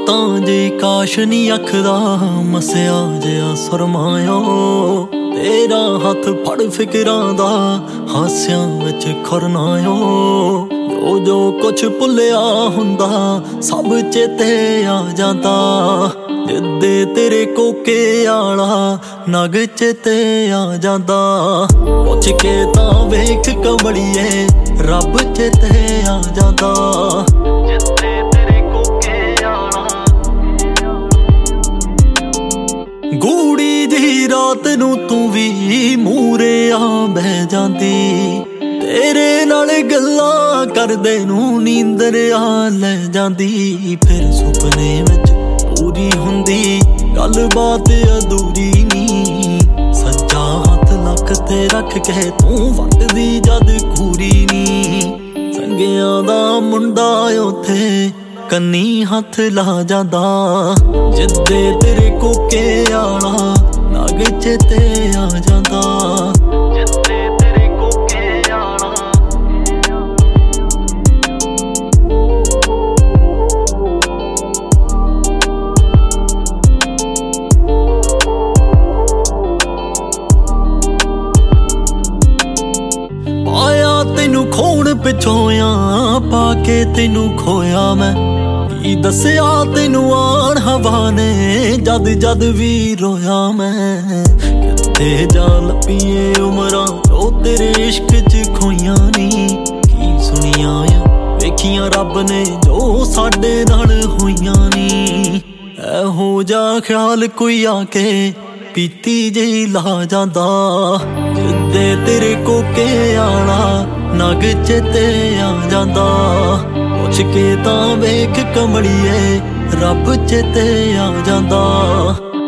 ਤਾਂ ਜੇ ਕਾਸ਼ ਨੀ ਅੱਖਦਾ ਮਸਿਆ ਜਿਹਾ ਸੁਰਮਾਇਓ ਤੇਰਾ ਹੱਥ ਫੜ ਫਿਕਰਾਂ ਦਾ ਹਾਸਿਆਂ ਵਿੱਚ ਖੁਰਨਾਇਓ ਜੋ ਕੁਛ ਭੁੱਲਿਆ ਹੁੰਦਾ ਸਭ ਚੇਤੇ ਆ ਜਾਂਦਾ ਜਿੱਦੇ ਤੇਰੇ ਕੋਕੇ ਆਲਾ ਨਗ ਚੇਤੇ ਆ ਜਾਂਦਾ ਪੁੱਛ ਕੇ ਤਾਂ ਵੇਖ ਕਮਲੀਏ ਰੱਬ ਚੇਤੇ ਆ ਜਾਂਦਾ ਜਿੱਦੇ ਤੇਰੇ ਕੋਕੇ ਆਲਾ ਗੂੜੀ ਦੀ ਰਾਤ ਨੂੰ ਤੂੰ ਵੀ ਮੂਰੇ ਆ ਬਹਿ ਜਾਂਦੀ ਤੇਰੇ ਨਾਲ ਗੱਲਾਂ ਕਰਦੇ ਨੂੰ ਨੀਂਦਰ ਆ ਲੈ ਜਾਂਦੀ ਫਿਰ ਸੁਪਨੇ ਵਿੱਚ ਪੂਰੀ ਹੁੰਦੀ ਗੱਲਬਾਤ ਅਧੂਰੀ ਨੀ ਸੱਜਾ ਹੱਥ ਲੱਕ ਤੇ ਰੱਖ ਕੇ ਤੂੰ ਵੱਟਦੀ ਜਦ ਖੂਰੀ ਨੀ ਸੰਗਿਆਂ ਦਾ ਮੁੰਡਾ ਉੱਥੇ ਕੰਨੀ ਹੱਥ ਲਾ ਜਾਂਦਾ ਜਿੱਦੇ ਤੇਰੇ ਕੋਕੇ ਆਲਾ ਨਗ ਚੇਤੇ ਆ ਜਾਂਦਾ ਜਿੱਦੇ ਤੇਰੇ ਕੋਕੇ ਆਲਾ ਪਾਇਆ ਤੈਨੂੰ ਖੋਣ ਪਿੱਛੋਂ ਆ ਪਾ ਕੇ ਤੈਨੂੰ ਖੋਇਆ ਮੈਂ ਕੀ ਦੱਸਿਆ ਤੈਨੂੰ ਆਣ ਹਵਾ ਨੇ ਜਦ ਜਦ ਵੀ ਰੋਇਆ ਮੈਂ ਕਿੱਥੇ ਜਾ ਲੱਭੀਏ ਉਮਰਾਂ ਜੋ ਤੇਰੇ ਇਸ਼ਕ 'ਚ ਖੋਈਆਂ ਨੀ ਕੀ ਸੁਣੀਆਂ ਆ ਵੇਖੀਆਂ ਰੱਬ ਨੇ ਜੋ ਸਾਡੇ ਨਾਲ ਹੋਈਆਂ ਨੀ ਇਹੋ ਜਿਹਾ ਖਿਆਲ ਕੋਈ ਆ ਕੇ ਪੀਤੀ ਜਿਹੀ ਲਾ ਜਾਂਦਾ ਜਿੱਦੇ ਤੇਰੇ ਕੋਕੇ ਆਲਾ ਨਗ ਚੇਤੇ ਆ ਜਾਂਦਾ ਪੁੱਛ ਕੇ ਤਾਂ ਵੇਖ ਕਮਲੀਏ ਰੱਬ ਚੇਤੇ ਆ ਜਾਂਦਾ